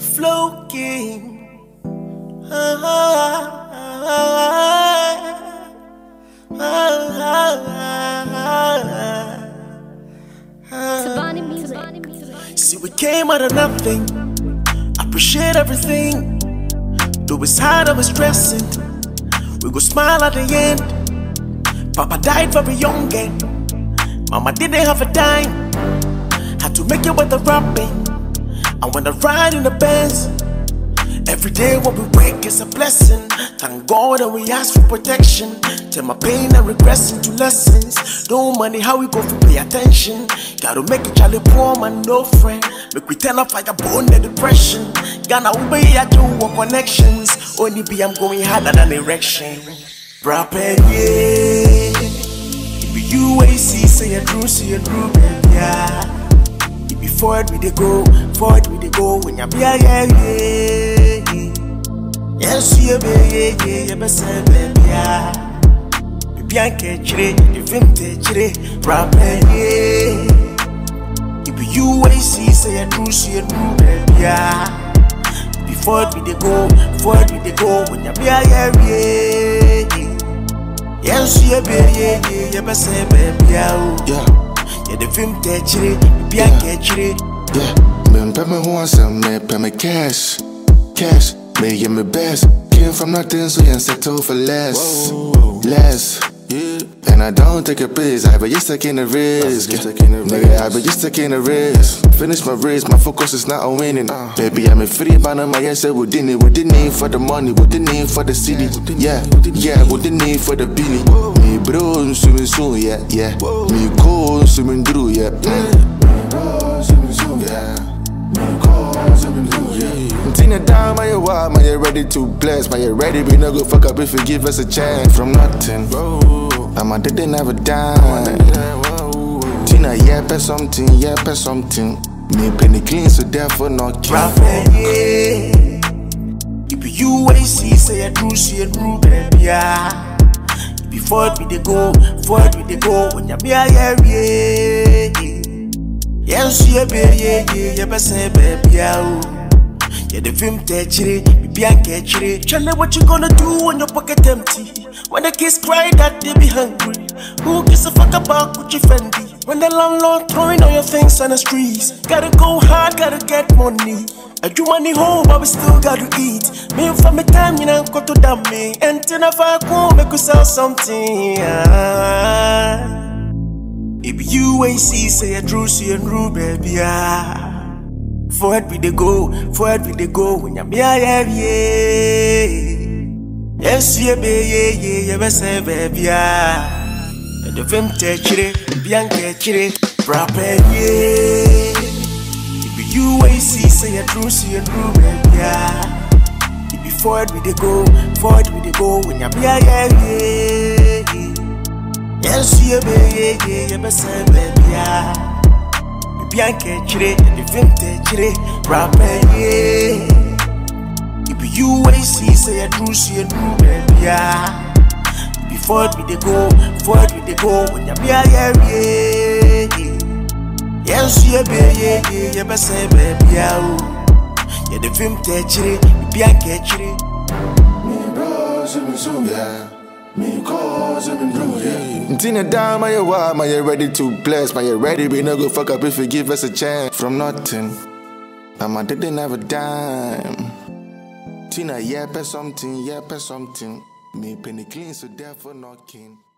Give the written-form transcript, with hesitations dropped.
Flow King. Tabani music. See, we came out of nothing. Appreciate everything. Though it's hard, I was stressing. We go smile at the end. Papa died very young again. Mama didn't have a dime. Had to make it with the rapping. And when I ride in the Benz, every day when we wake is a blessing. Thank God that we ask for protection. Turn my pain and regrets into lessons. No money, how we go for pay attention. Gotta make it Charlie poor man, no friend. Make we turn up like a bone the depression. Ghana Uber, I do want connections. Only be I'm going harder than erection. Rapper, yeah. It be UAC, say a drew, yeah. It be forward we they go, when you be a yeah. Yes, you be yeah, be say baby yeah. Baby I catch it, the vintage rapper yeah. It be UAC, say a drew, baby yeah. Before we they go, when you be a yeah. Yes, you be yeah, be say baby yeah. Yeah, the vintage baby I catch it. Yeah, me pay me handsome, me pay me cash. Me give me best. Came from nothing, so you settle for less. Less. Yeah. And I don't take a piss, I be just taking a risk. Nigga, I be just taking a risk. Finish my race, my focus is not on winning. Baby, I'm a free man on my ass, what the need for the money, what the need for the city. Yeah, what the need for the Billy. Me bro, swimming soon, yeah. Me cold, swimming through, yeah. Tina down, my wild, my you ready to bless, my you ready, we no go fuck up if you give us a chance. From nothing, I'm a didn't have a dime. Tina, yeah, pay something. Me penny clean, so therefore not rapper, yeah. It be UAC, say a drew, baby, yeah. It be forward we they go, when you be a yeah. Yes, you be yeah, be say baby yeah. Yeah, the vintage baby I catch it. Tell me what you gonna do when your pocket empty. When the kids cry that they be hungry. Who gives a fuck about Gucci Fendi? When the landlord throwing all your things on the streets. Gotta go hard, gotta get money. I do money home, but we still gotta eat. Me from the time you know go to damn me. And then if I go make you sell something. If UAC say a drew, baby yeah. Forward we they go, when you be a yeah. Yes, you be yeah, be say baby yeah. And the vintage baby I catch it, rapper yeah. If UAC say a drew, baby yeah. If be forward we they go, when you be a yeah. Yes, you be yeah, be say baby yeah. Baby I catch it, the vintage rapper yeah. If UAC say a drew, baby yeah. Before we they go, when you be a yeah. Yes, you be yeah, be say baby yeah. Yeah, the vintage baby I catch it. Me bro, soon, yeah. Me cause I'm in blue, yeah. Tina down, my wild, my you ready to bless, my you ready, we no go fuck up if you give us a chance. From nothing, I'm a didn't have a dime. Tina, yeah, pay something. Me penny clean, so therefore not king.